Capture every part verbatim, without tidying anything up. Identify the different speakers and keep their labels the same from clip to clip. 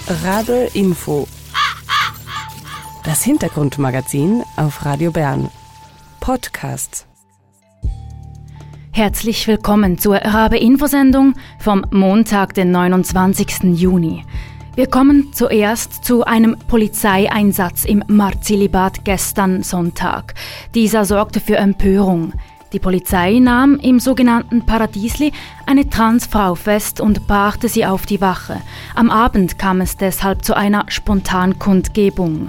Speaker 1: Rabe Info. Das Hintergrundmagazin auf Radio Bern. Podcast.
Speaker 2: Herzlich willkommen zur Rabe-Info-Sendung vom Montag, den neunundzwanzigsten Juni. Wir kommen zuerst zu einem Polizeieinsatz im Marzilibat gestern Sonntag. Dieser sorgte für Empörung. Die Polizei nahm im sogenannten Paradiesli eine Transfrau fest und brachte sie auf die Wache. Am Abend kam es deshalb zu einer Spontankundgebung.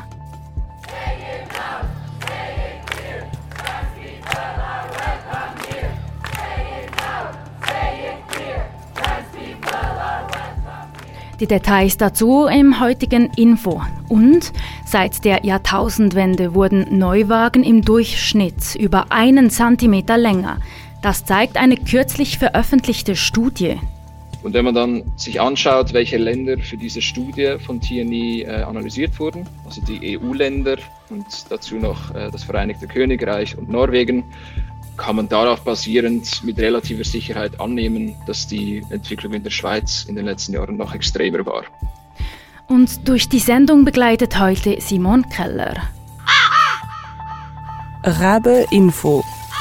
Speaker 2: Die Details dazu im heutigen Info. Und seit der Jahrtausendwende wurden Neuwagen im Durchschnitt über einen Zentimeter länger. Das zeigt eine kürzlich veröffentlichte Studie.
Speaker 3: Und wenn man dann sich anschaut, welche Länder für diese Studie von T N I äh, analysiert wurden, also die E U-Länder und dazu noch äh, das Vereinigte Königreich und Norwegen, kann man darauf basierend mit relativer Sicherheit annehmen, dass die Entwicklung in der Schweiz in den letzten Jahren noch extremer war.
Speaker 2: Und durch die Sendung begleitet heute Simon Keller.
Speaker 1: Rabe Info.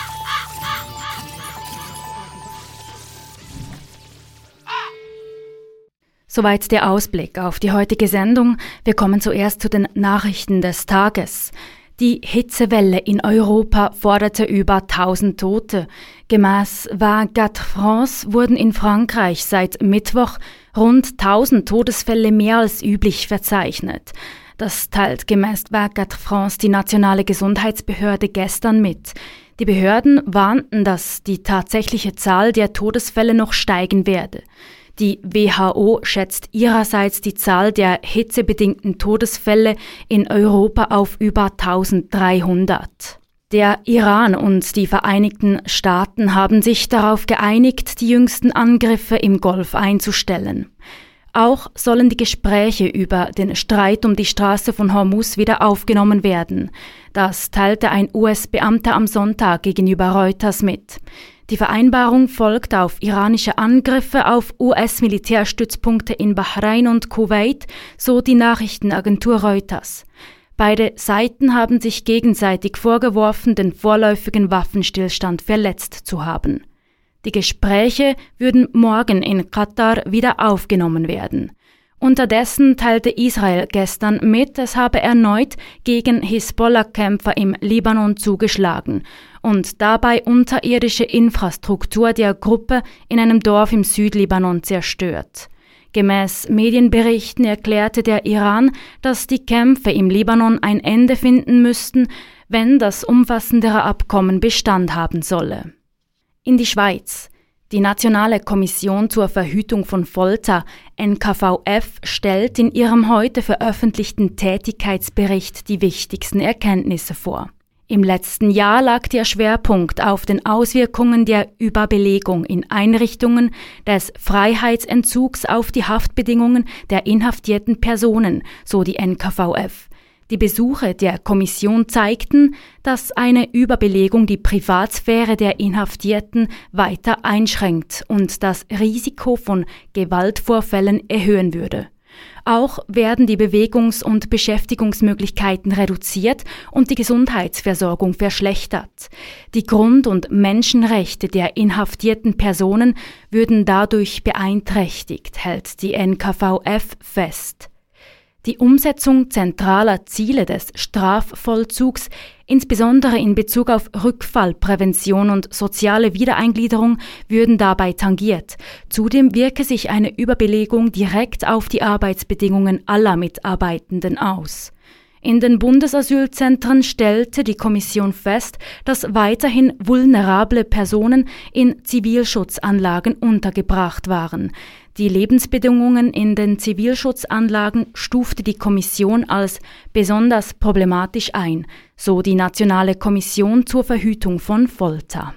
Speaker 2: Soweit der Ausblick auf die heutige Sendung. Wir kommen zuerst zu den Nachrichten des Tages. Die Hitzewelle in Europa forderte über tausend Tote. Gemäss vingt-quatre France wurden in Frankreich seit Mittwoch rund tausend Todesfälle mehr als üblich verzeichnet. Das teilt gemäß vingt-quatre France die nationale Gesundheitsbehörde gestern mit. Die Behörden warnten, dass die tatsächliche Zahl der Todesfälle noch steigen werde. Die W H O schätzt ihrerseits die Zahl der hitzebedingten Todesfälle in Europa auf über eintausenddreihundert. Der Iran und die Vereinigten Staaten haben sich darauf geeinigt, die jüngsten Angriffe im Golf einzustellen. Auch sollen die Gespräche über den Streit um die Straße von Hormuz wieder aufgenommen werden. Das teilte ein U S-Beamter am Sonntag gegenüber Reuters mit. Die Vereinbarung folgt auf iranische Angriffe auf U S-Militärstützpunkte in Bahrain und Kuwait, so die Nachrichtenagentur Reuters. Beide Seiten haben sich gegenseitig vorgeworfen, den vorläufigen Waffenstillstand verletzt zu haben. Die Gespräche würden morgen in Katar wieder aufgenommen werden. Unterdessen teilte Israel gestern mit, es habe erneut gegen Hisbollah-Kämpfer im Libanon zugeschlagen und dabei unterirdische Infrastruktur der Gruppe in einem Dorf im Südlibanon zerstört. Gemäß Medienberichten erklärte der Iran, dass die Kämpfe im Libanon ein Ende finden müssten, wenn das umfassendere Abkommen Bestand haben solle. In die Schweiz. Die Nationale Kommission zur Verhütung von Folter, N K V F, stellt in ihrem heute veröffentlichten Tätigkeitsbericht die wichtigsten Erkenntnisse vor. Im letzten Jahr lag der Schwerpunkt auf den Auswirkungen der Überbelegung in Einrichtungen, des Freiheitsentzugs auf die Haftbedingungen der inhaftierten Personen, so die N K V F. Die Besuche der Kommission zeigten, dass eine Überbelegung die Privatsphäre der Inhaftierten weiter einschränkt und das Risiko von Gewaltvorfällen erhöhen würde. Auch werden die Bewegungs- und Beschäftigungsmöglichkeiten reduziert und die Gesundheitsversorgung verschlechtert. Die Grund- und Menschenrechte der inhaftierten Personen würden dadurch beeinträchtigt, hält die N K V F fest. Die Umsetzung zentraler Ziele des Strafvollzugs, insbesondere in Bezug auf Rückfallprävention und soziale Wiedereingliederung, würden dabei tangiert. Zudem wirke sich eine Überbelegung direkt auf die Arbeitsbedingungen aller Mitarbeitenden aus. In den Bundesasylzentren stellte die Kommission fest, dass weiterhin vulnerable Personen in Zivilschutzanlagen untergebracht waren. Die Lebensbedingungen in den Zivilschutzanlagen stufte die Kommission als besonders problematisch ein, so die Nationale Kommission zur Verhütung von Folter.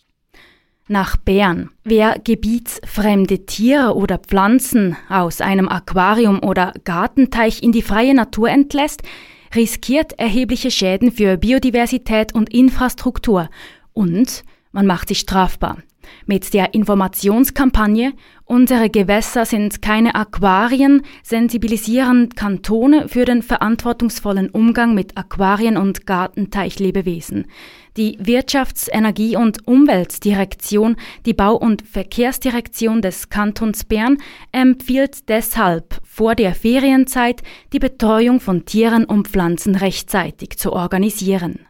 Speaker 2: Nach Bern. Wer gebietsfremde Tiere oder Pflanzen aus einem Aquarium oder Gartenteich in die freie Natur entlässt, riskiert erhebliche Schäden für Biodiversität und Infrastruktur und man macht sich strafbar. Mit der Informationskampagne »Unsere Gewässer sind keine Aquarien« sensibilisieren Kantone für den verantwortungsvollen Umgang mit Aquarien und Gartenteiche-Lebewesen. Die Wirtschafts-, Energie- und Umweltdirektion, die Bau- und Verkehrsdirektion des Kantons Bern empfiehlt deshalb vor der Ferienzeit die Betreuung von Tieren und Pflanzen rechtzeitig zu organisieren.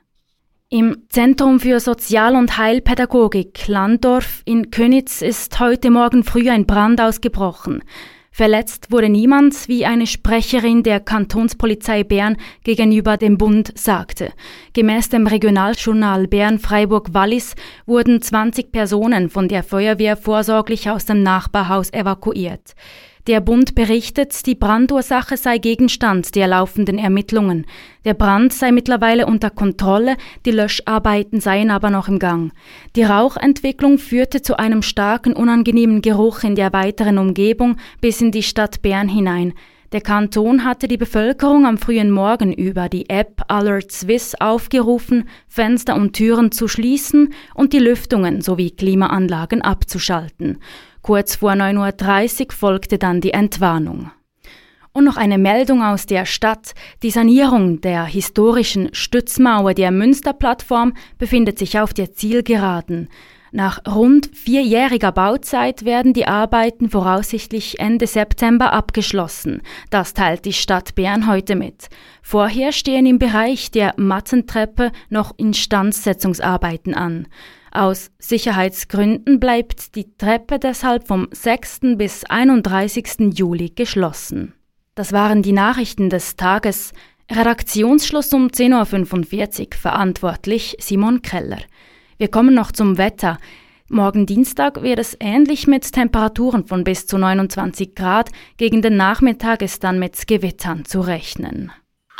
Speaker 2: Im Zentrum für Sozial- und Heilpädagogik Landorf in Könitz ist heute Morgen früh ein Brand ausgebrochen. Verletzt wurde niemand, wie eine Sprecherin der Kantonspolizei Bern gegenüber dem Bund sagte. Gemäß dem Regionaljournal Bern-Freiburg-Wallis wurden zwanzig Personen von der Feuerwehr vorsorglich aus dem Nachbarhaus evakuiert. Der Bund berichtet, die Brandursache sei Gegenstand der laufenden Ermittlungen. Der Brand sei mittlerweile unter Kontrolle, die Löscharbeiten seien aber noch im Gang. Die Rauchentwicklung führte zu einem starken, unangenehmen Geruch in der weiteren Umgebung bis in die Stadt Bern hinein. Der Kanton hatte die Bevölkerung am frühen Morgen über die App Alert Swiss aufgerufen, Fenster und Türen zu schließen und die Lüftungen sowie Klimaanlagen abzuschalten. Kurz vor neun Uhr dreißig folgte dann die Entwarnung. Und noch eine Meldung aus der Stadt. Die Sanierung der historischen Stützmauer der Münsterplattform befindet sich auf der Zielgeraden. Nach rund vierjähriger Bauzeit werden die Arbeiten voraussichtlich Ende September abgeschlossen. Das teilt die Stadt Bern heute mit. Vorher stehen im Bereich der Mattentreppe noch Instandsetzungsarbeiten an. Aus Sicherheitsgründen bleibt die Treppe deshalb vom sechsten bis einunddreißigsten Juli geschlossen. Das waren die Nachrichten des Tages. Redaktionsschluss um zehn Uhr fünfundvierzig, verantwortlich Simon Keller. Wir kommen noch zum Wetter. Morgen Dienstag wird es ähnlich mit Temperaturen von bis zu neunundzwanzig Grad. Gegen den Nachmittag ist dann mit Gewittern zu rechnen.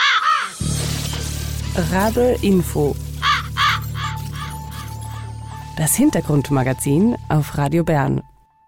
Speaker 1: Rabe Info. Das Hintergrundmagazin auf Radio Bern.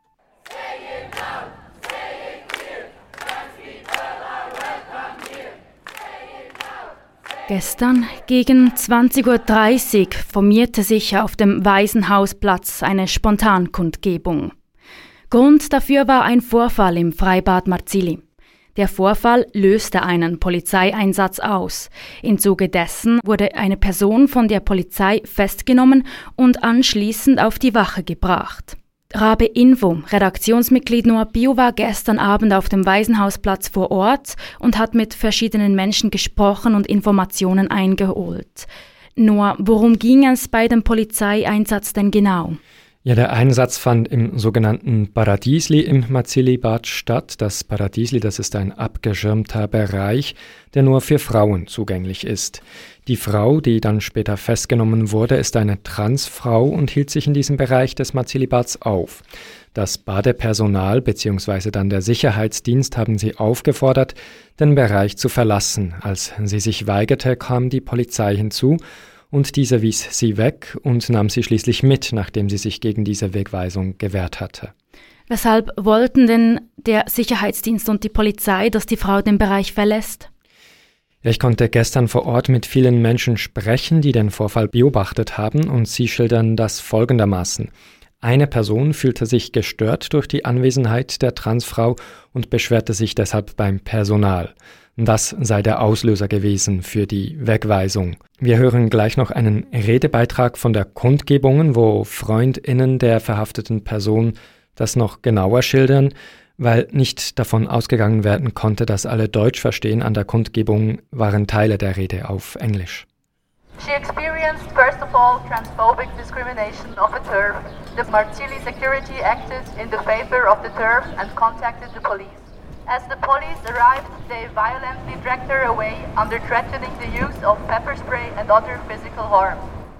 Speaker 2: Gestern gegen zwanzig Uhr dreißig formierte sich auf dem Waisenhausplatz eine Spontankundgebung. Grund dafür war ein Vorfall im Freibad Marzili. Der Vorfall löste einen Polizeieinsatz aus. Im Zuge dessen wurde eine Person von der Polizei festgenommen und anschließend auf die Wache gebracht. Rabe Info, Redaktionsmitglied Noah Bio, war gestern Abend auf dem Waisenhausplatz vor Ort und hat mit verschiedenen Menschen gesprochen und Informationen eingeholt. Noah, worum ging es bei dem Polizeieinsatz denn genau?
Speaker 4: Ja, der Einsatz fand im sogenannten Paradiesli im Marzili-Bad statt. Das Paradiesli, das ist ein abgeschirmter Bereich, der nur für Frauen zugänglich ist. Die Frau, die dann später festgenommen wurde, ist eine Transfrau und hielt sich in diesem Bereich des Marzili-Bads auf. Das Badepersonal bzw. dann der Sicherheitsdienst haben sie aufgefordert, den Bereich zu verlassen. Als sie sich weigerte, kam die Polizei hinzu und diese wies sie weg und nahm sie schließlich mit, nachdem sie sich gegen diese Wegweisung gewehrt hatte.
Speaker 2: Weshalb wollten denn der Sicherheitsdienst und die Polizei, dass die Frau den Bereich verlässt?
Speaker 4: Ich konnte gestern vor Ort mit vielen Menschen sprechen, die den Vorfall beobachtet haben, und sie schildern das folgendermaßen. Eine Person fühlte sich gestört durch die Anwesenheit der Transfrau und beschwerte sich deshalb beim Personal. Das sei der Auslöser gewesen für die Wegweisung. Wir hören gleich noch einen Redebeitrag von der Kundgebung, wo FreundInnen der verhafteten Person das noch genauer schildern, weil nicht davon ausgegangen werden konnte, dass alle Deutsch verstehen. An der Kundgebung waren Teile der Rede auf Englisch.
Speaker 5: She experienced, first of all, transphobic discrimination of a TERF. The Marzili security acted in the favor of the TERF and contacted the police. As the police arrived, they violently dragged her away under threatening the use of pepper spray and other physical harm.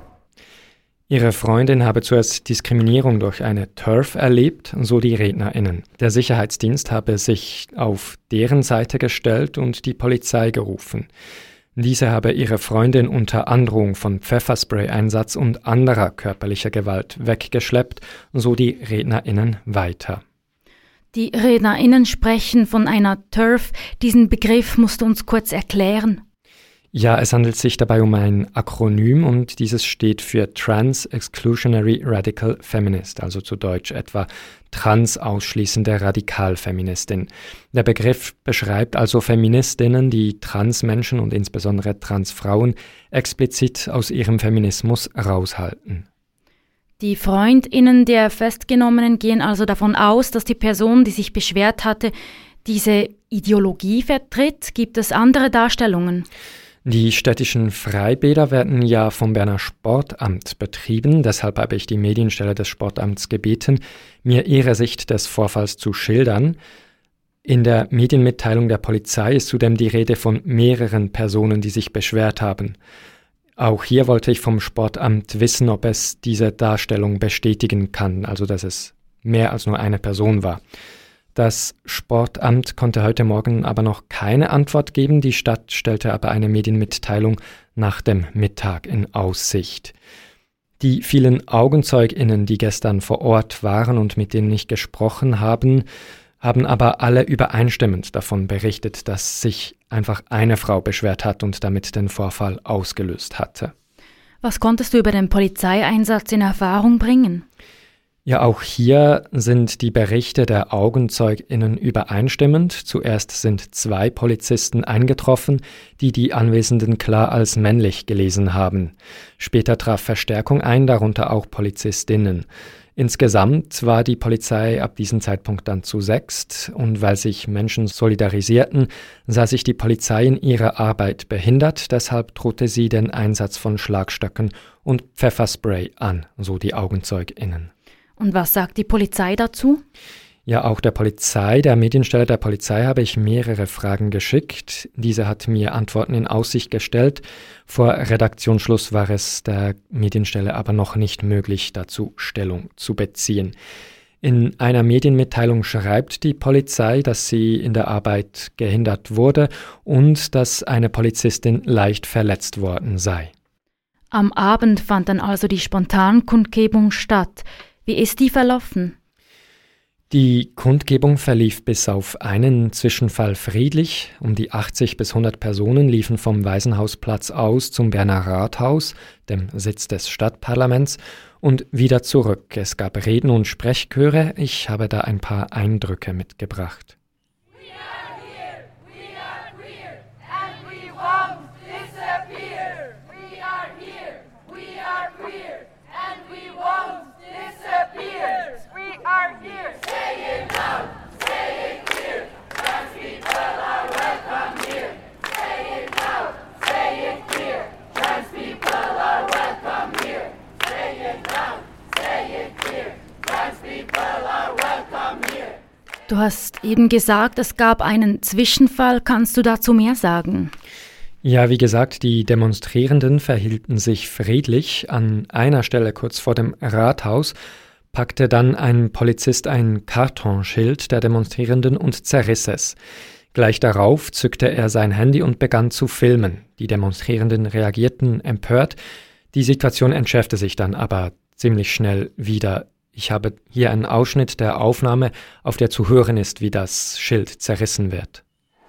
Speaker 4: Ihre Freundin habe zuerst Diskriminierung durch eine TERF erlebt, so die RednerInnen. Der Sicherheitsdienst habe sich auf deren Seite gestellt und die Polizei gerufen. Diese habe ihre Freundin unter Androhung von Pfefferspray-Einsatz und anderer körperlicher Gewalt weggeschleppt, so die RednerInnen weiter.
Speaker 2: Die RednerInnen sprechen von einer TERF. Diesen Begriff musst du uns kurz erklären.
Speaker 4: Ja, es handelt sich dabei um ein Akronym und dieses steht für Trans Exclusionary Radical Feminist, also zu Deutsch etwa trans-ausschließende Radikalfeministin. Der Begriff beschreibt also Feministinnen, die Transmenschen und insbesondere Transfrauen explizit aus ihrem Feminismus raushalten.
Speaker 2: Die FreundInnen der Festgenommenen gehen also davon aus, dass die Person, die sich beschwert hatte, diese Ideologie vertritt. Gibt es andere Darstellungen?
Speaker 4: Die städtischen Freibäder werden ja vom Berner Sportamt betrieben. Deshalb habe ich die Medienstelle des Sportamts gebeten, mir ihre Sicht des Vorfalls zu schildern. In der Medienmitteilung der Polizei ist zudem die Rede von mehreren Personen, die sich beschwert haben. Auch hier wollte ich vom Sportamt wissen, ob es diese Darstellung bestätigen kann, also dass es mehr als nur eine Person war. Das Sportamt konnte heute Morgen aber noch keine Antwort geben. Die Stadt stellte aber eine Medienmitteilung nach dem Mittag in Aussicht. Die vielen AugenzeugInnen, die gestern vor Ort waren und mit denen ich gesprochen habe, haben aber alle übereinstimmend davon berichtet, dass sich einfach eine Frau beschwert hat und damit den Vorfall ausgelöst hatte.
Speaker 2: Was konntest du über den Polizeieinsatz in Erfahrung bringen?
Speaker 4: Ja, auch hier sind die Berichte der AugenzeugInnen übereinstimmend. Zuerst sind zwei Polizisten eingetroffen, die die Anwesenden klar als männlich gelesen haben. Später traf Verstärkung ein, darunter auch PolizistInnen. Insgesamt war die Polizei ab diesem Zeitpunkt dann zu sechst und weil sich Menschen solidarisierten, sah sich die Polizei in ihrer Arbeit behindert, deshalb drohte sie den Einsatz von Schlagstöcken und Pfefferspray an, so die AugenzeugInnen.
Speaker 2: Und was sagt die Polizei dazu?
Speaker 4: Ja, auch der Polizei, der Medienstelle der Polizei habe ich mehrere Fragen geschickt. Diese hat mir Antworten in Aussicht gestellt. Vor Redaktionsschluss war es der Medienstelle aber noch nicht möglich, dazu Stellung zu beziehen. In einer Medienmitteilung schreibt die Polizei, dass sie in der Arbeit gehindert wurde und dass eine Polizistin leicht verletzt worden sei.
Speaker 2: Am Abend fand dann also die Spontankundgebung statt. Wie ist die verlaufen?
Speaker 4: Die Kundgebung verlief bis auf einen Zwischenfall friedlich. Um die achtzig bis hundert Personen liefen vom Waisenhausplatz aus zum Berner Rathaus, dem Sitz des Stadtparlaments, und wieder zurück. Es gab Reden und Sprechchöre. Ich habe da ein paar Eindrücke mitgebracht.
Speaker 2: Du hast eben gesagt, es gab einen Zwischenfall. Kannst du dazu mehr sagen?
Speaker 4: Ja, wie gesagt, die Demonstrierenden verhielten sich friedlich. An einer Stelle kurz vor dem Rathaus packte dann ein Polizist ein Kartonschild der Demonstrierenden und zerriss es. Gleich darauf zückte er sein Handy und begann zu filmen. Die Demonstrierenden reagierten empört. Die Situation entschärfte sich dann aber ziemlich schnell wieder. Ich habe hier einen Ausschnitt der Aufnahme, auf der zu hören ist, wie das Schild zerrissen wird.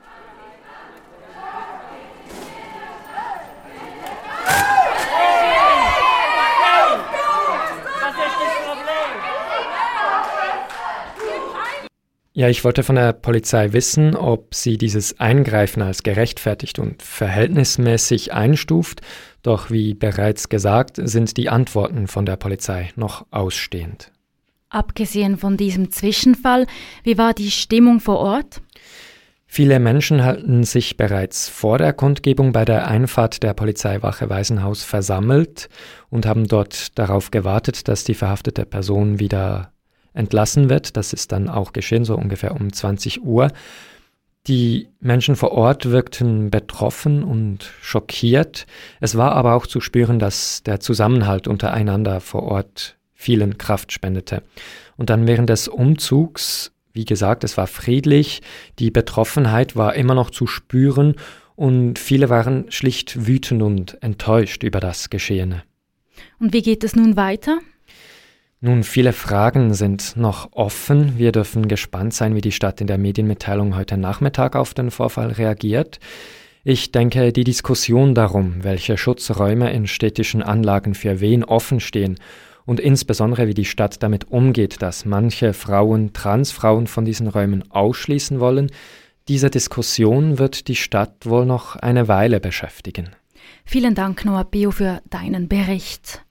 Speaker 4: Ja, ich wollte von der Polizei wissen, ob sie dieses Eingreifen als gerechtfertigt und verhältnismäßig einstuft. Doch wie bereits gesagt, sind die Antworten von der Polizei noch ausstehend.
Speaker 2: Abgesehen von diesem Zwischenfall, wie war die Stimmung vor Ort?
Speaker 4: Viele Menschen hatten sich bereits vor der Kundgebung bei der Einfahrt der Polizeiwache Waisenhaus versammelt und haben dort darauf gewartet, dass die verhaftete Person wieder entlassen wird. Das ist dann auch geschehen, so ungefähr um zwanzig Uhr. Die Menschen vor Ort wirkten betroffen und schockiert. Es war aber auch zu spüren, dass der Zusammenhalt untereinander vor Ort vielen Kraft spendete. Und dann während des Umzugs, wie gesagt, es war friedlich, die Betroffenheit war immer noch zu spüren und viele waren schlicht wütend und enttäuscht über das Geschehene.
Speaker 2: Und wie geht es nun weiter?
Speaker 4: Nun, viele Fragen sind noch offen. Wir dürfen gespannt sein, wie die Stadt in der Medienmitteilung heute Nachmittag auf den Vorfall reagiert. Ich denke, die Diskussion darum, welche Schutzräume in städtischen Anlagen für wen offen stehen und insbesondere wie die Stadt damit umgeht, dass manche Frauen Transfrauen von diesen Räumen ausschließen wollen, diese Diskussion wird die Stadt wohl noch eine Weile beschäftigen.
Speaker 2: Vielen Dank, Noah Bio, für deinen Bericht.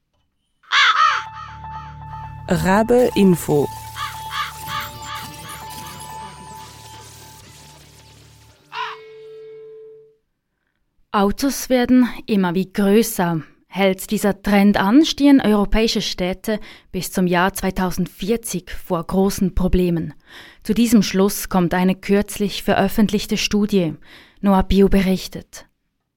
Speaker 1: Rabe Info.
Speaker 2: Autos werden immer wie größer. Hält dieser Trend an, stehen europäische Städte bis zum Jahr zweitausendvierzig vor großen Problemen. Zu diesem Schluss kommt eine kürzlich veröffentlichte Studie. Noah Bio berichtet.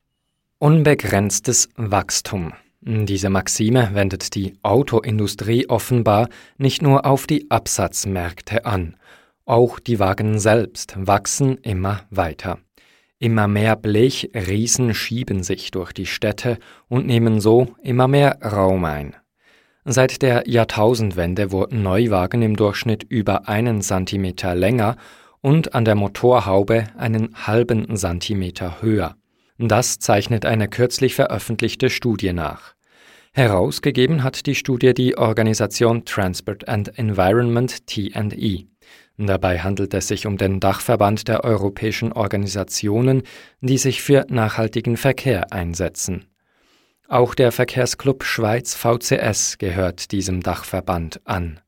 Speaker 4: Unbegrenztes Wachstum. Diese Maxime wendet die Autoindustrie offenbar nicht nur auf die Absatzmärkte an. Auch die Wagen selbst wachsen immer weiter. Immer mehr Blechriesen schieben sich durch die Städte und nehmen so immer mehr Raum ein. Seit der Jahrtausendwende wurden Neuwagen im Durchschnitt über einen Zentimeter länger und an der Motorhaube einen halben Zentimeter höher. Das zeichnet eine kürzlich veröffentlichte Studie nach. Herausgegeben hat die Studie die Organisation Transport and Environment T and E. Dabei handelt es sich um den Dachverband der europäischen Organisationen, die sich für nachhaltigen Verkehr einsetzen. Auch der Verkehrsclub Schweiz V C S gehört diesem Dachverband an.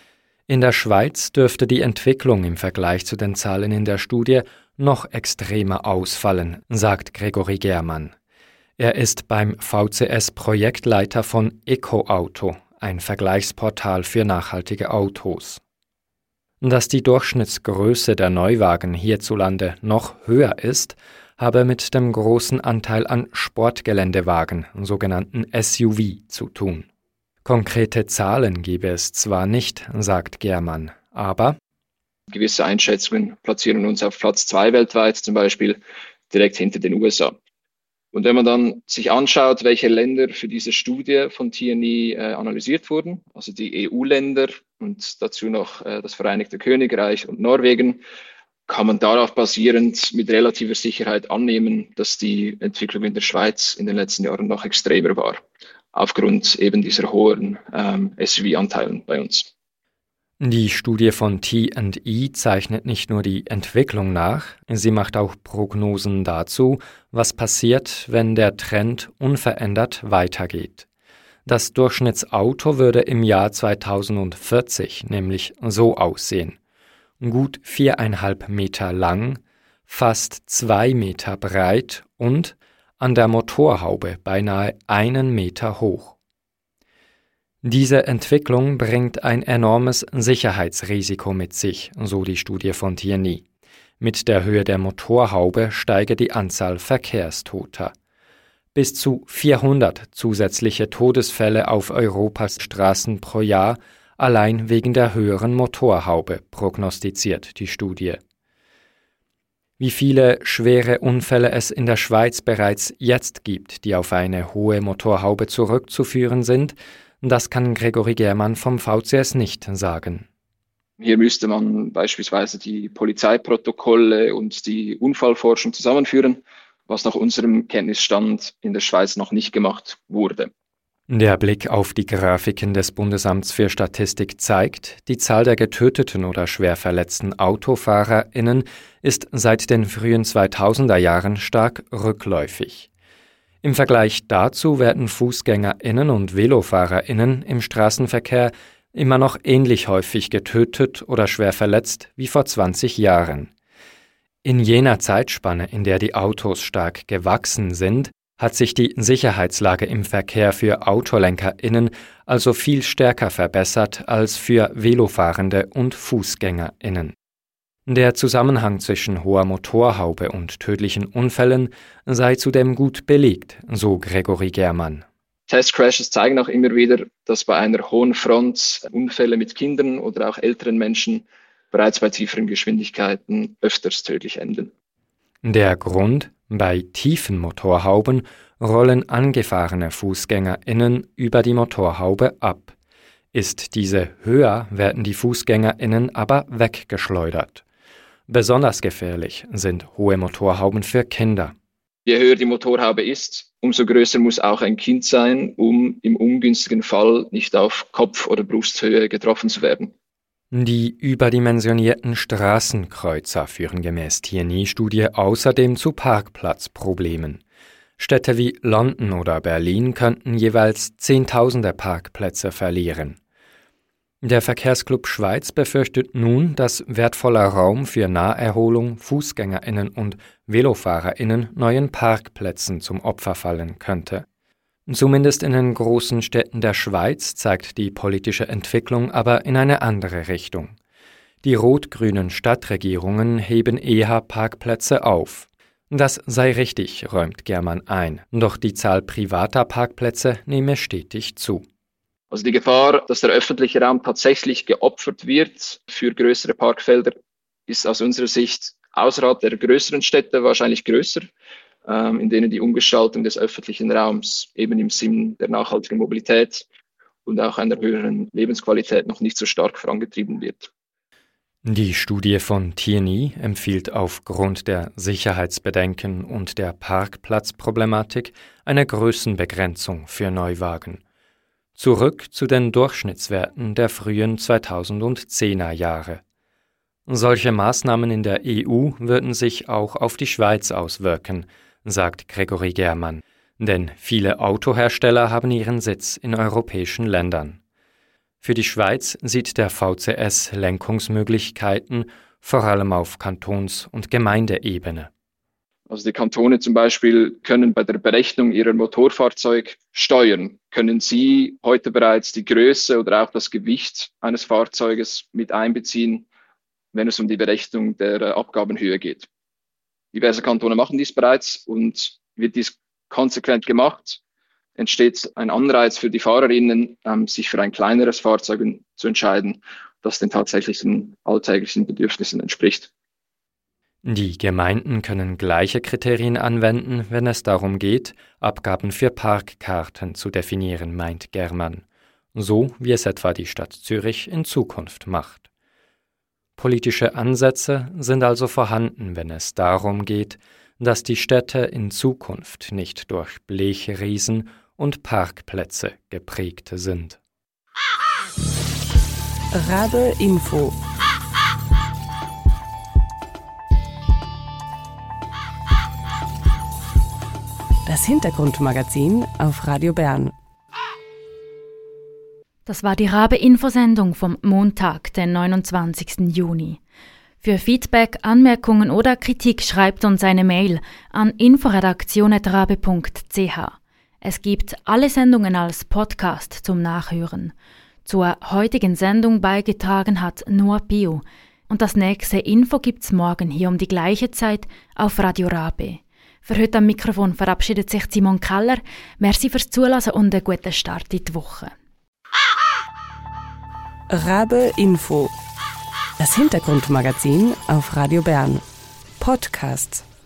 Speaker 4: In der Schweiz dürfte die Entwicklung im Vergleich zu den Zahlen in der Studie noch extremer ausfallen, sagt Gregory Germann. Er ist beim V C S Projektleiter von EcoAuto, ein Vergleichsportal für nachhaltige Autos. Dass die Durchschnittsgröße der Neuwagen hierzulande noch höher ist, habe mit dem großen Anteil an Sportgeländewagen, sogenannten S U V, zu tun. Konkrete Zahlen gebe es zwar nicht, sagt Germann, aber
Speaker 3: gewisse Einschätzungen platzieren uns auf Platz zwei weltweit, zum Beispiel direkt hinter den U S A. Und wenn man dann sich anschaut, welche Länder für diese Studie von T and E äh, analysiert wurden, also die E U-Länder und dazu noch äh, das Vereinigte Königreich und Norwegen, kann man darauf basierend mit relativer Sicherheit annehmen, dass die Entwicklung in der Schweiz in den letzten Jahren noch extremer war, aufgrund eben dieser hohen ähm, S U V-Anteilen bei uns.
Speaker 4: Die Studie von T and E zeichnet nicht nur die Entwicklung nach, sie macht auch Prognosen dazu, was passiert, wenn der Trend unverändert weitergeht. Das Durchschnittsauto würde im Jahr zweitausendvierzig nämlich so aussehen: gut viereinhalb Meter lang, fast zwei Meter breit und an der Motorhaube beinahe einen Meter hoch. Diese Entwicklung bringt ein enormes Sicherheitsrisiko mit sich, so die Studie von T and E. Mit der Höhe der Motorhaube steige die Anzahl Verkehrstoter. Bis zu vierhundert zusätzliche Todesfälle auf Europas Straßen pro Jahr allein wegen der höheren Motorhaube, prognostiziert die Studie. Wie viele schwere Unfälle es in der Schweiz bereits jetzt gibt, die auf eine hohe Motorhaube zurückzuführen sind, das kann Gregory Germann vom V C S nicht sagen.
Speaker 3: Hier müsste man beispielsweise die Polizeiprotokolle und die Unfallforschung zusammenführen, was nach unserem Kenntnisstand in der Schweiz noch nicht gemacht wurde.
Speaker 4: Der Blick auf die Grafiken des Bundesamts für Statistik zeigt, die Zahl der getöteten oder schwer verletzten AutofahrerInnen ist seit den frühen zweitausender Jahren stark rückläufig. Im Vergleich dazu werden FußgängerInnen und VelofahrerInnen im Straßenverkehr immer noch ähnlich häufig getötet oder schwer verletzt wie vor zwanzig Jahren. In jener Zeitspanne, in der die Autos stark gewachsen sind, hat sich die Sicherheitslage im Verkehr für AutolenkerInnen also viel stärker verbessert als für Velofahrende und FußgängerInnen. Der Zusammenhang zwischen hoher Motorhaube und tödlichen Unfällen sei zudem gut belegt, so Gregory Germann.
Speaker 3: Testcrashes zeigen auch immer wieder, dass bei einer hohen Front Unfälle mit Kindern oder auch älteren Menschen bereits bei tieferen Geschwindigkeiten öfters tödlich enden.
Speaker 4: Der Grund: bei tiefen Motorhauben rollen angefahrene FußgängerInnen über die Motorhaube ab. Ist diese höher, werden die FußgängerInnen aber weggeschleudert. Besonders gefährlich sind hohe Motorhauben für Kinder.
Speaker 3: Je höher die Motorhaube ist, umso größer muss auch ein Kind sein, um im ungünstigen Fall nicht auf Kopf- oder Brusthöhe getroffen zu werden.
Speaker 4: Die überdimensionierten Straßenkreuzer führen gemäß T N I-Studie außerdem zu Parkplatzproblemen. Städte wie London oder Berlin könnten jeweils Zehntausende Parkplätze verlieren. Der Verkehrsclub Schweiz befürchtet nun, dass wertvoller Raum für Naherholung, FußgängerInnen und VelofahrerInnen neuen Parkplätzen zum Opfer fallen könnte. Zumindest in den großen Städten der Schweiz zeigt die politische Entwicklung aber in eine andere Richtung. Die rot-grünen Stadtregierungen heben eher Parkplätze auf. Das sei richtig, räumt Germann ein, doch die Zahl privater Parkplätze nehme stetig zu.
Speaker 3: Also die Gefahr, dass der öffentliche Raum tatsächlich geopfert wird für größere Parkfelder, ist aus unserer Sicht außerhalb der größeren Städte wahrscheinlich größer, in denen die Umgestaltung des öffentlichen Raums eben im Sinn der nachhaltigen Mobilität und auch einer höheren Lebensqualität noch nicht so stark vorangetrieben wird.
Speaker 4: Die Studie von T N I empfiehlt aufgrund der Sicherheitsbedenken und der Parkplatzproblematik eine Größenbegrenzung für Neuwagen. Zurück zu den Durchschnittswerten der frühen zweitausendzehner Jahre. Solche Maßnahmen in der E U würden sich auch auf die Schweiz auswirken, sagt Gregory Germann, denn viele Autohersteller haben ihren Sitz in europäischen Ländern. Für die Schweiz sieht der V C S Lenkungsmöglichkeiten vor allem auf Kantons- und Gemeindeebene.
Speaker 3: Also die Kantone zum Beispiel können bei der Berechnung ihrer Motorfahrzeugsteuern, können sie heute bereits die Größe oder auch das Gewicht eines Fahrzeuges mit einbeziehen, wenn es um die Berechnung der Abgabenhöhe geht. Diverse Kantone machen dies bereits und wird dies konsequent gemacht, entsteht ein Anreiz für die FahrerInnen, sich für ein kleineres Fahrzeug zu entscheiden, das den tatsächlichen alltäglichen Bedürfnissen entspricht.
Speaker 4: Die Gemeinden können gleiche Kriterien anwenden, wenn es darum geht, Abgaben für Parkkarten zu definieren, meint Germann, so wie es etwa die Stadt Zürich in Zukunft macht. Politische Ansätze sind also vorhanden, wenn es darum geht, dass die Städte in Zukunft nicht durch Blechriesen und Parkplätze geprägt sind.
Speaker 1: Rabe Info. Das Hintergrundmagazin auf Radio Bern.
Speaker 2: Das war die Rabe-Infosendung vom Montag, den neunundzwanzigsten Juni. Für Feedback, Anmerkungen oder Kritik schreibt uns eine Mail an inforedaktion at rabe punkt c h. Es gibt alle Sendungen als Podcast zum Nachhören. Zur heutigen Sendung beigetragen hat Noah Bio. Und das nächste Info gibt's morgen hier um die gleiche Zeit auf Radio Rabe. Für heute am Mikrofon verabschiedet sich Simon Keller. Merci fürs Zuhören und einen guten Start in die Woche.
Speaker 1: Rabe Info. Das Hintergrundmagazin auf Radio Bern. Podcasts.